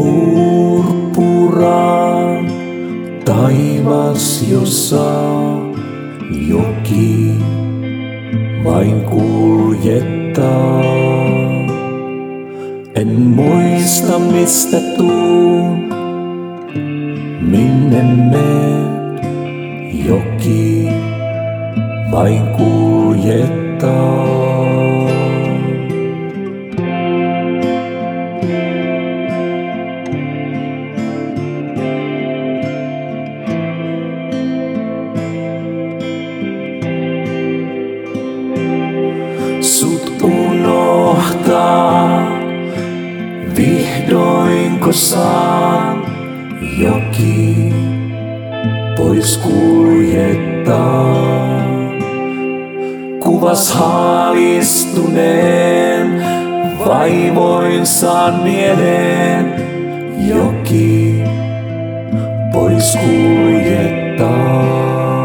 Purppuraan taivas, jossa joki vain kuljettaa. En muista mistä tuun, minne menen, joki vain kuljettaa. Sut unohtaa, vihdoinko saan joki pois kuljettaa. Kuvas haalistuneen vaivoin saan mieleen joki pois kuljettaa.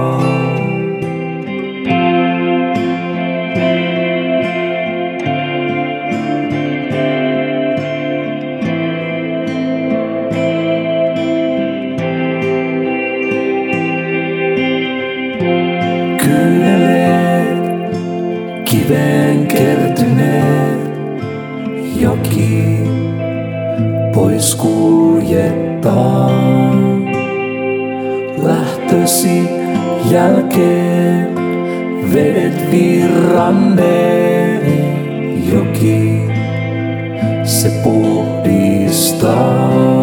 Kiveen kertyneet joki pois kuljettaa. Lähtösi jälkeen vedet virranneet, joki se puhdistaa.